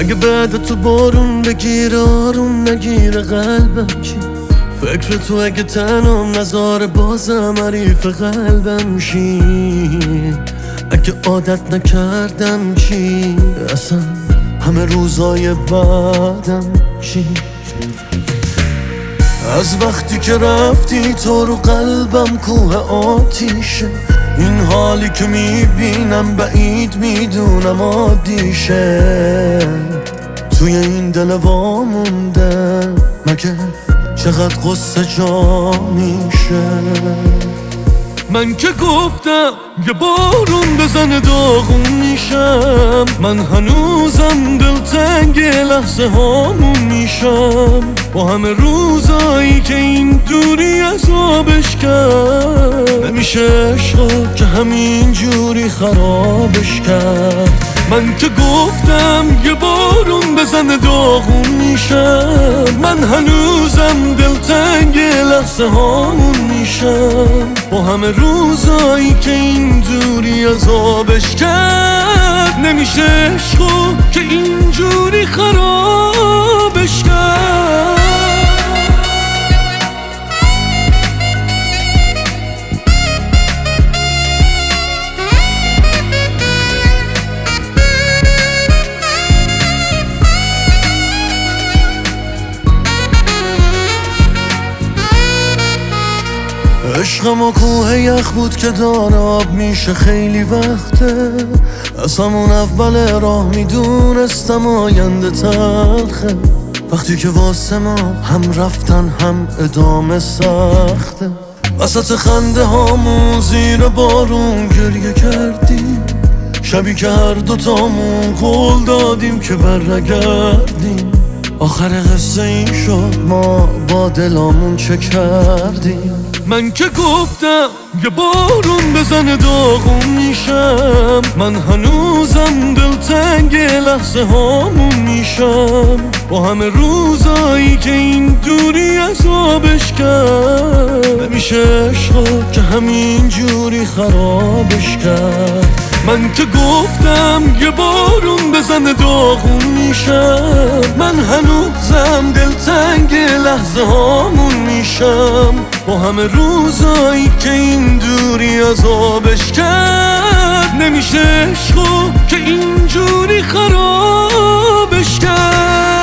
اگه بعد تو بارون بگیره آروم نگیره قلبم چی؟ فکر تو اگه تنم نذاره بازم حریف قلبم شی؟ اگه عادت نکردم چی؟ اصلا همه روزای بعدم چی؟ از وقتی که رفتی تو رو قلبم کوه آتیشه، این حالی که میبینم بعید میدونم عادیشه. توی این دل وامونده مگه چقدر قصه جا میشه؟ من که گفتم یه بارون بزنه داغون میشم، من هنوزم دلتنگ لحظه هامون میشم. با همه روزایی که این دوری عذابش کرد، نمیشه عشقا که همین جوری خرابش کرد. من که گفتم یه بارون بزنه داغون میشم، من هنوزم دلتنگ لحظه هامون میشم. با همه روزایی که این دوری عذابش کرد، نمیشه عشقو که اینجوری خرابش کرد. عشقم و کوه یخ بود که داره آب میشه خیلی وقته. از همون اول راه میدونستم آینده تلخه، وقتی که واسه ما هم رفتن هم ادامه سخته. وسط خنده هامون زیر بارون گریه کردیم، شبی که هر دوتامون قول دادیم که برنگردیم. آخر قصه این شد ما با دلامون چه کردیم. من که گفتم یه بارون بزنه داغون میشم، من هنوزم دلتنگ لحظه هامون میشم. با همه روزایی که این دوری عذابش کرد، نمیشه عشقا که همین جوری خرابش کرد. من که گفتم یه بارون بزنه داغون میشم، من هنوزم دلتنگ لحظه هامون میشم. با همه روزایی که این دوری عذابش کرد، نمیشه عشقو که اینجوری خرابش کرد.